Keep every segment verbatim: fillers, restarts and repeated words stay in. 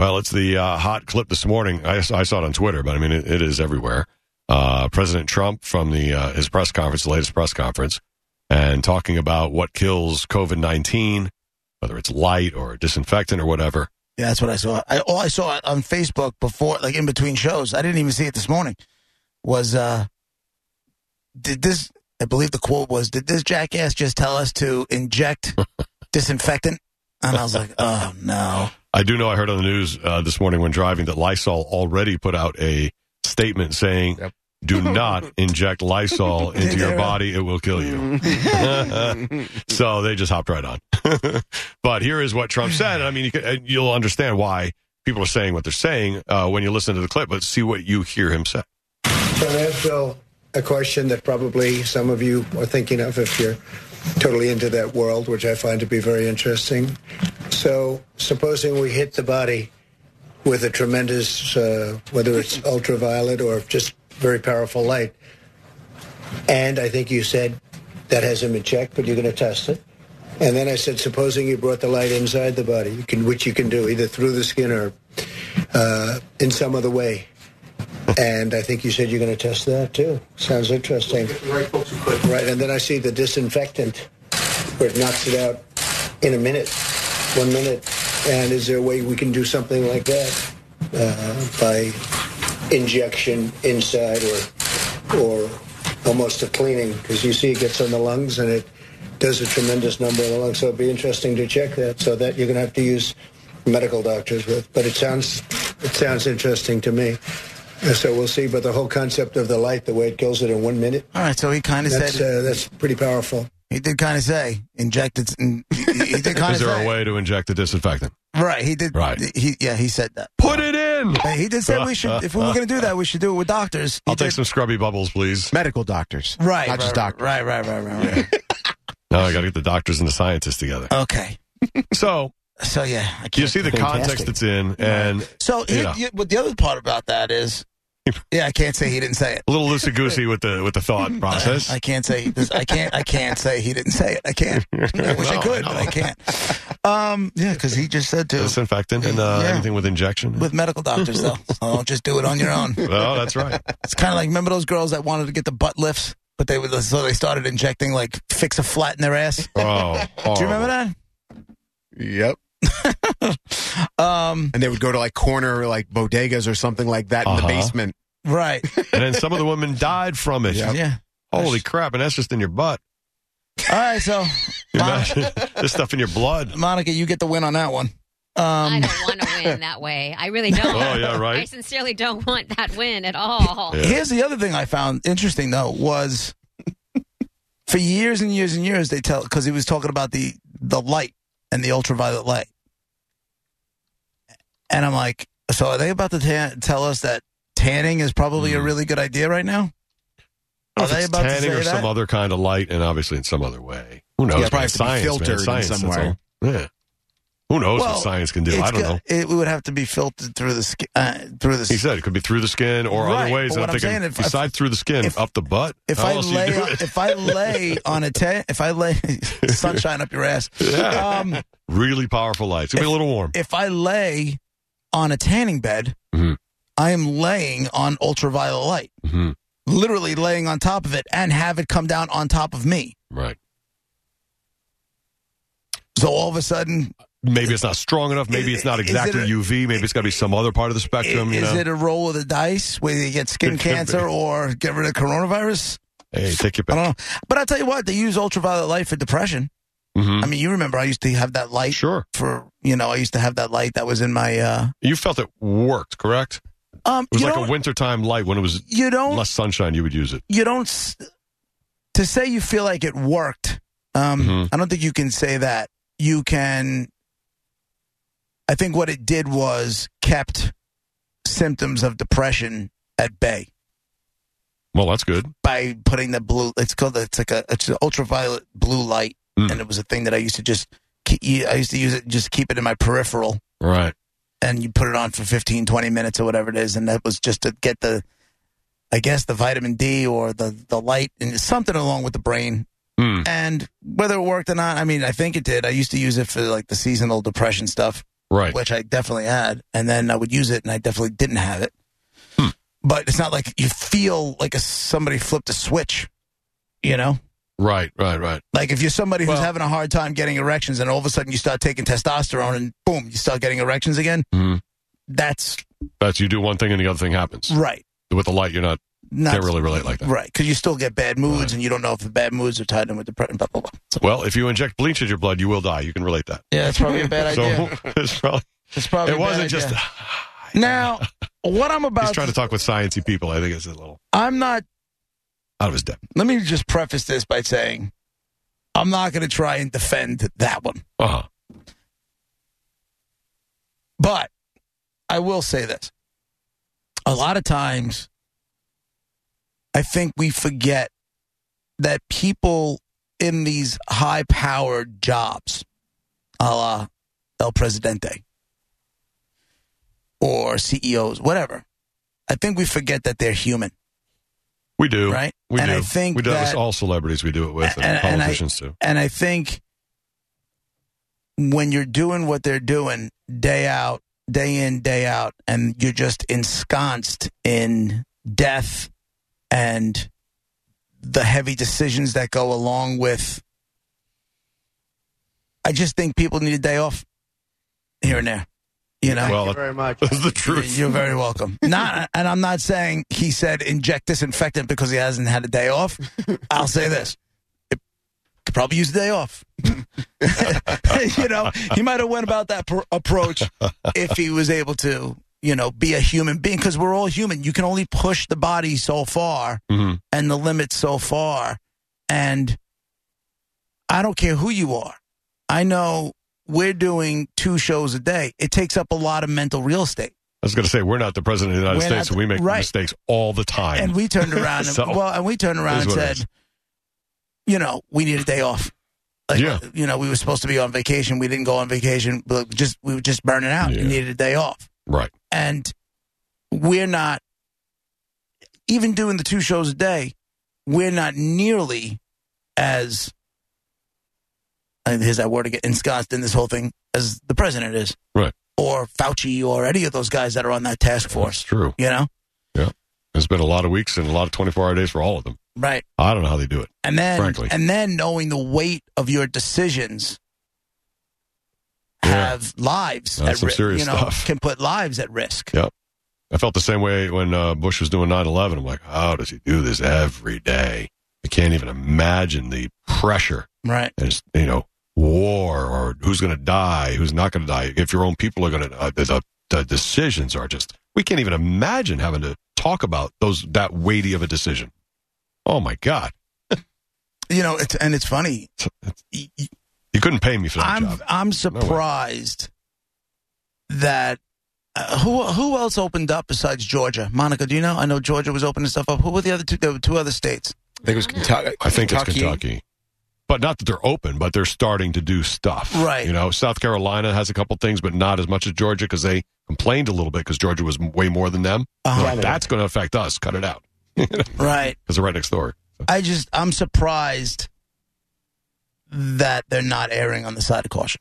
Well, it's the uh, hot clip this morning. I, I saw it on Twitter, but I mean, it, it is everywhere. Uh, President Trump from the uh, his press conference, the latest press conference, and talking about what kills COVID nineteen, whether it's light or disinfectant or whatever. Yeah, that's what I saw. I, all I saw on Facebook before, like in between shows, I didn't even see it this morning, was, uh, did this, I believe the quote was, did this jackass just tell us to inject disinfectant? And I was like, oh, no. I do know I heard on the news uh, this morning when driving that Lysol already put out a statement saying, yep. do not inject Lysol into your body. It will kill you. So they just hopped right on. But here is what Trump said. I mean, you can, you'll understand why people are saying what they're saying uh, when you listen to the clip. But see what you hear him say. So I ask Bill a question that probably some of you are thinking of if you're totally into that world, which I find to be very interesting. So supposing we hit the body with a tremendous, uh, whether it's ultraviolet or just very powerful light, and I think you said that hasn't been checked, but you're going to test it. And then I said, supposing you brought the light inside the body, you can, which you can do either through the skin or uh, in some other way. And I think you said you're going to test that, too. Sounds interesting. Right, folks, who could. Right, and then I see the disinfectant, where it knocks it out in a minute, one minute. And is there a way we can do something like that uh, by injection inside or or almost a cleaning? Because you see it gets on the lungs, and it does a tremendous number in the lungs. So it'd be interesting to check that, so that you're going to have to use medical doctors with. But it sounds it sounds interesting to me. So we'll see, but the whole concept of the light, the way it kills it in one minute. All right, so he kind of said... Uh, that's pretty powerful. He did kind of say, inject it... He, he did kind of Is there say, a way to inject the disinfectant? Right, he did... Right. He, yeah, he said that. Put it in! He did say we should... If we were going to do that, we should do it with doctors. He I'll did, take some scrubby bubbles, please. Medical doctors. Right. Not right, just doctors. Right, right, right, right, right. No, I got to get the doctors and the scientists together. Okay. So... So, yeah. I can't you see the fantastic. context it's in, and... So, you he, know. you, but the other part about that is... Yeah, I can't say he didn't say it. A little loosey-goosey with the with the thought process. I, I can't say this. I can't. I can't say he didn't say it. I can't. I wish No, I could, no. but I can't. Um, yeah, because he just said to Disinfectant and uh, Yeah. anything with injection. with medical doctors though. So don't just do it on your own. Oh, that's right. It's kind of like, remember those girls that wanted to get the butt lifts, but they would so they started injecting like fix a flat in their ass. Oh, Do you remember that? Yep. Um, And they would go to like corner like bodegas or something like that in Uh-huh. the basement. right. And then some of the women died from it. Yeah. Holy crap, and that's just in your butt. All right, so You Monica, imagine this stuff in your blood. Monica, you get the win on that one. I Um, don't want to win that way. I really don't. Oh, yeah, right. I sincerely don't want that win at all. Yeah. Here's the other thing I found interesting though was for years and years and years they tell because he was talking about the the light and the ultraviolet light, and I'm like, so are they about to ta- tell us that tanning is probably Mm. a really good idea right now? Are If they it's about to tanning say or that? some other kind of light, and obviously in some other way. Who knows? Yeah, probably man? have to be Science, filtered man. in Science, some that's way. all. Yeah. Who knows Well, what science can do? It's I don't go- know. It would have to be filtered through the skin. Uh, through the He said it could be through the skin or Right, other ways. but And what I'm I'm thinking, saying, if- besides through the skin, if- up the butt. If how I else do you lay, do on, it? if I lay on a tan, if I lay sunshine up your ass, Yeah. um, Really powerful light. It's gonna be a little warm. if I lay on a tanning bed, Mhm. I am laying on ultraviolet light, hmm literally laying on top of it, and have it come down on top of me. Right. So all of a sudden, Maybe it's not strong enough. Maybe Is- it's not is it exactly a- U V. Maybe it's got to be some other part of the spectrum. is you know? it a roll of the dice where you get skin It could cancer be. or get rid of coronavirus? Hey, take your I pick. don't know. But I'll tell you what, they use ultraviolet light for depression. Mhm. I mean, you remember I used to have that light Sure. for, you know, I used to have that light that was in my, uh, You felt it worked, correct? um, It was you like don't, a wintertime light. When it was you don't, less sunshine, you would use it. you don't, s- to say you feel like it worked, um, Mhm. I don't think you can say that. You can, I think what it did was kept symptoms of depression at bay Well, that's good. by putting the blue, it's called, it's like a, it's an ultraviolet blue light. Mm. And it was a thing that I used to just, keep, I used to use it, just keep it in my peripheral. Right. And you put it on for fifteen, twenty minutes or whatever it is. And that was just to get the, I guess, the vitamin D or the, the light and something along with the brain. Mm. And whether it worked or not, I mean, I think it did. I used to use it for like the seasonal depression stuff. Right. which I definitely had, and then I would use it, and I definitely didn't have it. Hmm. But it's not like you feel like a, somebody flipped a switch, you know? Right, right, right. Like if you're somebody who's Well- having a hard time getting erections, and all of a sudden you start taking testosterone, and boom, you start getting erections again. Mhm. That's That's you do one thing and the other thing happens. right. With the light, you're not, Not, can't really relate like that. Right, because you still get bad moods, Right. and you don't know if the bad moods are tied in with depression. Blah blah blah. So, Well, if you inject bleach in your blood, you will die. You can relate that. yeah, it's probably a bad So idea. it's probably, It's probably it a bad wasn't just. idea. Now, what I'm about He's trying to talk with sciencey people. I think it's a little I'm not. out of his depth. Let me just preface this by saying I'm not going to try and defend that one. Uh huh. But I will say this. A lot of times, I think we forget that people in these high-powered jobs, a la El Presidente, or C E Os, whatever, I think we forget that they're human. We do. Right? We And do. I think we do it that- with all celebrities. We do it with and, And- and I- politicians too. And I think when you're doing what they're doing day out, day in, day out, and you're just ensconced in death and the heavy decisions that go along with, I just think people need a day off here and there. You know? Well, very much. that's the truth. You're very welcome. Not, and I'm not saying he said inject disinfectant because he hasn't had a day off. I'll say this. It could probably use a day off. You know, he might have went about that pr- approach if he was able to, you know, be a human being, because we're all human. You can only push the body so far Mhm. and the limits so far. And I don't care who you are. I know we're doing two shows a day. It takes up a lot of mental real estate. I was going to say, we're not the president of the United We're States, not so we make the- right. mistakes all the time. And we turned around and So, well, and we turned around it and is what it said, is. you know, we need a day off. Like, Yeah. you know, we were supposed to be on vacation. We didn't go on vacation. But just we were just burning out. Yeah. We needed a day off. Right. And we're not even doing the two shows a day. We're not nearly as, and here's that word again, ensconced in this whole thing as the president is, Right. or Fauci, or any of those guys that are on that task That's force. true. You know, There's been a lot of weeks and a lot of twenty-four hour days for all of them. right? I don't know how they do it. And then, Frankly. and then knowing the weight of your decisions Yeah. have lives That's at some risk. serious You know, stuff. can put lives at risk. Yeah. I felt the same way when uh, Bush was doing nine eleven. I'm like, how does he do this every day? I can't even imagine the pressure. Right. And it's, you know, war or who's going to die, who's not going to die. If your own people are going to, uh, the, the decisions are just, we can't even imagine having to talk about those, that weighty of a decision. Oh my God. You know, it's, and it's funny. It's- it's- Y- y- you couldn't pay me for that I'm job. I'm surprised that uh, who who else opened up besides Georgia? Monica, do you know? I know Georgia was opening stuff up. Who were the other two? There were two other states. I think it was Kentucky. I think it's Kentucky. But not that they're open, but they're starting to do stuff. Right. You know, South Carolina has a couple things, but not as much as Georgia because they complained a little bit because Georgia was way more than them. Uh-huh. Like, that's going to affect us. Cut it out. Right. Because they're right next door. So, I just I'm surprised that they're not erring on the side of caution.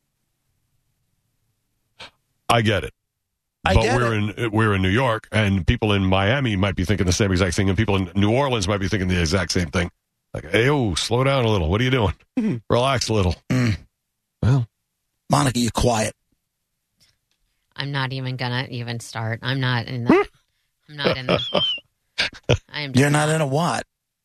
I get it. I but get we're in we're in New York, and people in Miami might be thinking the same exact thing, and people in New Orleans might be thinking the exact same thing. Like, hey, oh, slow down a little. What are you doing? Relax a little. Mm. Well, Monica, you're quiet. I'm not even gonna even start. I'm not in the. I'm not in the. I am. You're not in a what?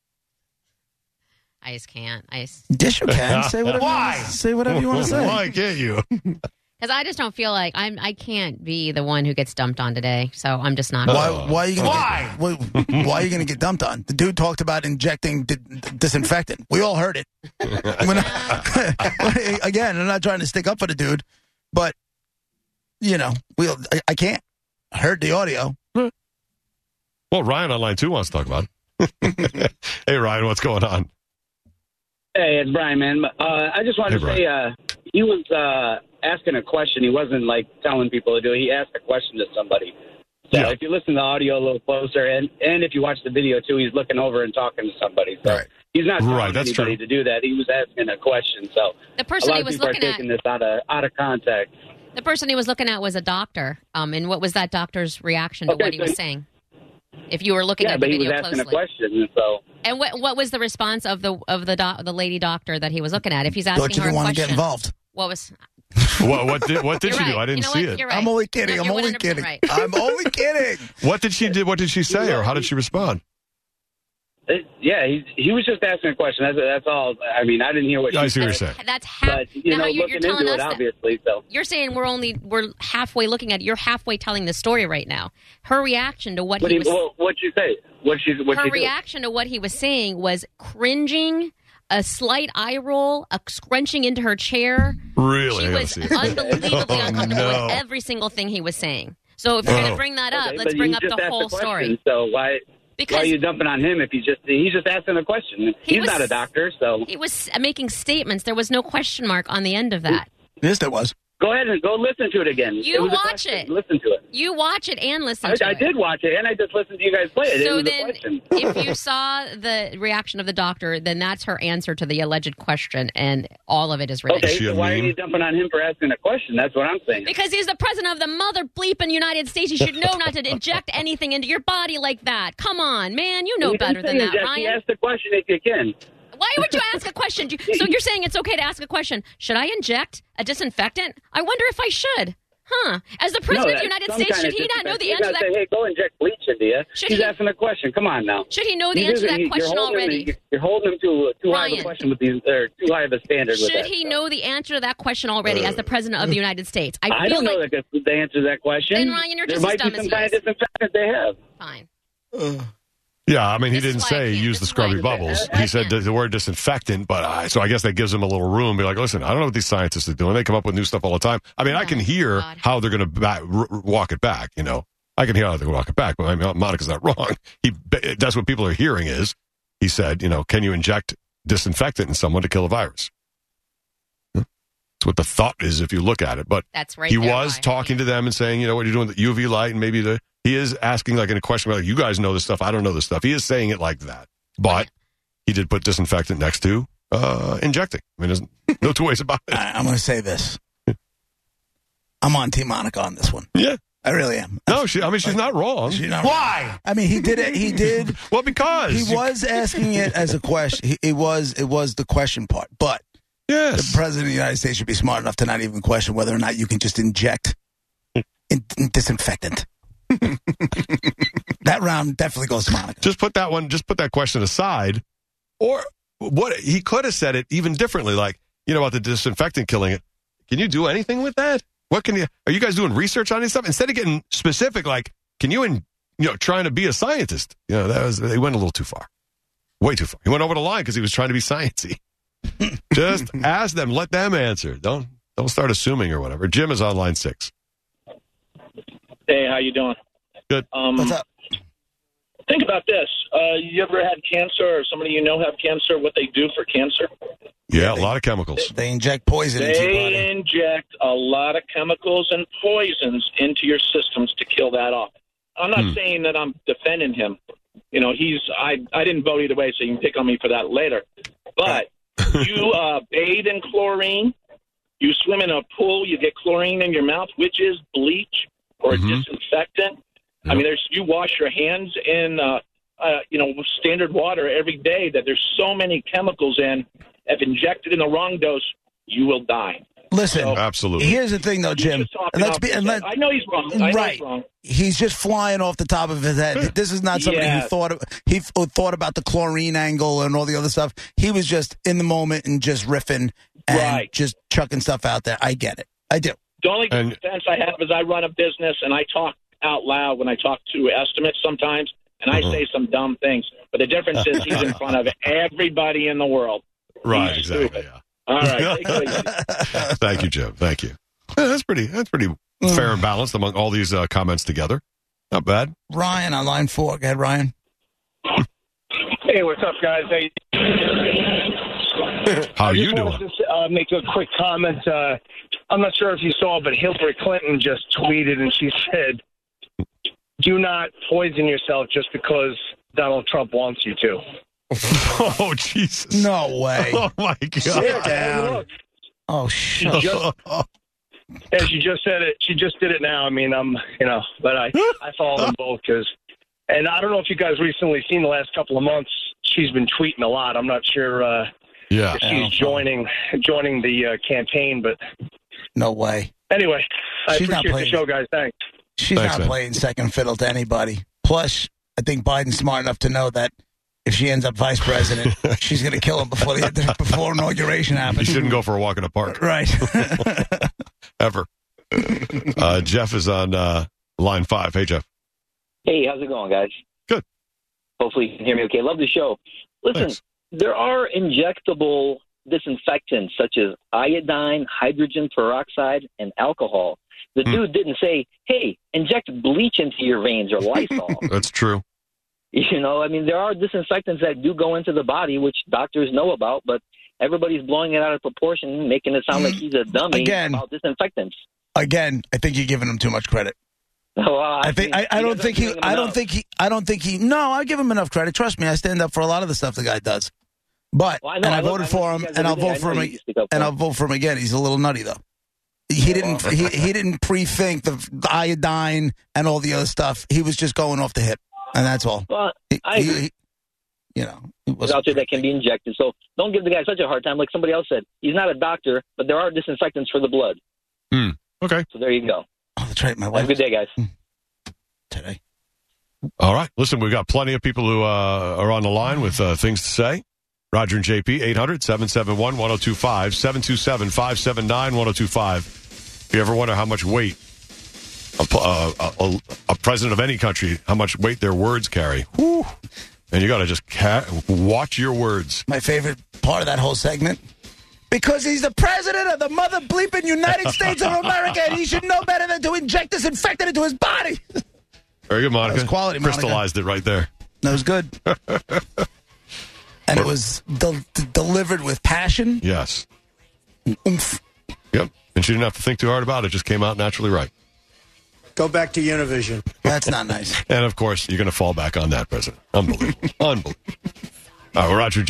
I just can't. I just Yes, you can. Say whatever. Why? You, say whatever you want to say. Why can't you? because I just don't feel like I'm. I can't be the one who gets dumped on today. So I'm just not. Why? Uh, Why are you gonna? why? Get, why, why are you gonna get dumped on? The dude talked about injecting di- disinfectant. We all heard it. We're not- again, I'm not trying to stick up for the dude, but you know, we. I, I can't. I heard the audio. Well, Ryan on line two wants to talk about it. Hey, Ryan, what's going on? Hey, it's Brian, man. Uh, I just wanted Hey, to Brian. say uh, he was uh, asking a question. He wasn't, like, telling people to do it. He asked a question to somebody. So Yeah. if you listen to the audio a little closer, and, and if you watch the video, too, he's looking over and talking to somebody. So Right. he's not telling Right, that's anybody true. to do that. He was asking a question. So The a person lot he of was people are looking at. taking this out of, out of context. The person he was looking at was a doctor. Um, and what was that doctor's reaction to Okay, what he so was he- saying? If you were looking Yeah, at the but he was video asking closely. a question, so And what what was the response of the of the doc, the lady doctor that he was looking at? If he's asking Thought you her a didn't want to question, get involved. what was? What, what did what did You're she right. do? I didn't You know see what? it. You're right. I'm only kidding. No, I'm you're only one hundred percent kidding. right. I'm only kidding. What did she do? What did she say, or how did she respond? it, yeah, he he was just asking a question. That's that's all. I mean, I didn't hear what I she see what you're said, saying. That's half. but you now know, you're, you're looking telling into us it, that, obviously. So you're saying we're only we're halfway looking at. You're halfway telling the story right now. Her reaction to what what he do you, was. what what'd you say? What she what her she do? reaction to what he was saying was cringing, a slight eye roll, a scrunching into her chair. Really? She I gotta was see it. unbelievably Oh, uncomfortable no. with every single thing he was saying. So if you're going Oh. to bring that up, Okay, let's but bring you up just the asked whole a question, story. So why why Because are you dumping on him if he's just he's just asking a question? He He's was- not a doctor, so he was making statements. There was no question mark on the end of that. Yes, there was. go ahead and go listen to it again. You it was a watch question. it. Listen to it. You watch it and listen I, to I it. did watch it, and I just listened to you guys play it. it So was then, a question. if you saw the reaction of the doctor, then that's her answer to the alleged question, and all of it is ridiculous. Okay, she a so why meme? are you dumping on him for asking a question? That's what I'm saying. Because he's the president of the mother bleeping United States. He should know not to inject anything into your body like that. Come on, man. You know He better didn't than say that, inject. He Ryan. asked the question if you can. Why would you ask a question? Do you- So you're saying it's okay to ask a question. Should I inject a disinfectant? I wonder if I should. Huh. As the president no, of the United some States, kind should of he not know the disinfectant. answer to You gotta that? say, hey, go inject bleach into you. Should He's he- asking a question. Come on now. Should he know the You answer to just- that you're question holding him- already? You're holding him to too high of Ryan. a question with these, or too high of a standard with Should that. he so. know the answer to that question already as the president of the United States? I, I feel don't know like the, the answer to that question. Then, Ryan, you're there just as might dumb be as some he kind is. of disinfectant they have. fine. Yeah, I mean, he This is didn't why I say can't. use the This is why I scrubby can't. bubbles. I He said can't. the word disinfectant, but I, so I guess that gives him a little room. Be like, listen, I don't know what these scientists are doing. They come up with new stuff all the time. I mean, I Oh, can hear God. how they're going to r- r- walk it back. You know, I can hear how they're going to walk it back. But I mean, Monica's not wrong. He that's what people are hearing is he said, you know, can you inject disinfectant in someone to kill a virus? That's what the thought is if you look at it. But That's right. he there, was Ryan. talking to them and saying, you know, what are you doing with the U V light and maybe the. He is asking like in a question like, you guys know this stuff. I don't know this stuff. He is saying it like that. But he did put disinfectant next to uh, injecting. I mean, there's no two ways about it. I, I'm going to say this. I'm on Team Monica on this one. Yeah. I really am. No, she, I mean, she's not wrong. She's not Why? I mean, he did it. He did. Well, because. He was asking it as a question. He, it was. It was the question part. But Yes. the president of the United States should be smart enough to not even question whether or not you can just inject in, in disinfectant. That round definitely goes to Monica. Just put that one, just put that question aside. Or what he could have said it even differently, like, you know, about the disinfectant killing it. Can you do anything with that? What can you, are you guys doing research on this stuff? Instead of getting specific, like, can you, in, you know, trying to be a scientist? You know, that was, they went a little too far. Way too far. He went over the line because he was trying to be sciencey. Just ask them, let them answer. Don't, don't start assuming or whatever. Jim is on line six. Hey, how you doing? Good. Um, What's up? Think about this. Uh, you ever had cancer or somebody you know have cancer, what they do for cancer? Yeah, a lot of chemicals. They inject poison into your They body. inject a lot of chemicals and poisons into your systems to kill that off. I'm not Hmm. saying that I'm defending him. You know, he's I, I didn't vote either way, so you can pick on me for that later. But you uh, bathe in chlorine. You swim in a pool, you get chlorine in your mouth, which is bleach or Mhm. disinfectant. I mean, there's you wash your hands in, uh, uh, you know, standard water every day. That there's so many chemicals in. If injected in the wrong dose, you will die. Listen, So- Absolutely. here's the thing, though, He's Jim. just talking And let's off be. his And head. let, I know he's wrong. I know right. he's wrong. He's just flying off the top of his head. This is not somebody who Yes. thought of, he f- thought about the chlorine angle and all the other stuff. He was just in the moment and just riffing and Right. just chucking stuff out there. I get it. I do. The only And- defense I have is I run a business and I talk out loud when I talk to estimates sometimes, and I Uh-huh. say some dumb things. But the difference is he's in front of everybody in the world. Right, He's exactly. stupid. Yeah. All right, take it easy. Thank you, Jim. Thank you. Yeah, that's pretty. That's pretty fair and balanced among all these uh, comments together. Not bad. Ryan on line four. Go ahead, Ryan. Hey, what's up, guys? Hey, How I you just doing? wanted to uh, make a quick comment. Uh, I'm not sure if you saw, but Hillary Clinton just tweeted, and she said, "Do not poison yourself just because Donald Trump wants you to." Oh Jesus! No way. Oh my Yeah, God! hey, look, Oh, she shit. just And she just said it. She just did it now. I mean, I'm, you know, but I, I follow them both because, and I don't know if you guys recently seen the last couple of months. She's been tweeting a lot. I'm not sure uh, Yeah. if she's joining joining the uh, campaign, but No way. anyway, I She's not appreciate the playing. show, guys. Thanks. She's Thanks, not man. playing second fiddle to anybody. Plus, I think Biden's smart enough to know that if she ends up vice president, she's going to kill him before the before inauguration You happens. shouldn't go for a walk in the park Right. ever. Uh, Jeff is on uh, line five. Hey, Jeff. Hey, how's it going, guys? Good. Hopefully you can hear me okay. Love the show. Listen, Thanks. there are injectable disinfectants such as iodine, hydrogen peroxide, and alcohol. The Hmm. dude didn't say, hey, inject bleach into your veins or Lysol. That's true. You know, I mean, there are disinfectants that do go into the body, which doctors know about, but everybody's blowing it out of proportion, making it sound like he's a dummy Again. about disinfectants. Again, I think you're giving him too much credit. Well, I think I, I don't think he I don't think he I don't think he no, I give him enough credit. Trust me, I stand up for a lot of the stuff the guy does. But Well, I know, and I, I look- voted I for look him at you guys and I'll every day. vote I for him know ag- you stick up for and him. I'll vote for him again. He's a little nutty though. He didn't he, he didn't pre-think the, the iodine and all the other stuff. He was just going off the hip. And that's all. Well, He- I he- agree. he- you know, he There's wasn't out there that can be injected. So don't give the guy such a hard time. Like somebody else said, he's not a doctor, but there are disinfectants for the blood. Okay. So there you go. Oh, that's right. My Have wife a good day, guys. today. All right. Listen, we've got plenty of people who uh, are on the line with uh, things to say. Roger and J P, eight hundred, seven seven one, one oh two five, seven two seven, five seven nine, one oh two five. If you ever wonder how much weight a, uh, a, a, a president of any country, how much weight their words carry. Whew. And you got to just ca- watch your words. My favorite part of that whole segment. Because he's the president of the mother bleeping United States of America, and he should know better than to inject disinfectant into his body. Very good, Monica. That was quality, Monica. Crystallized it right there. That was good. And it was del- d- delivered with passion. Yes. Oomph. Yep. And she didn't have to think too hard about it. It just came out naturally right. Go back to Univision. That's not nice. And, of course, you're going to fall back on that, President. Unbelievable. Unbelievable. All right, well, Roger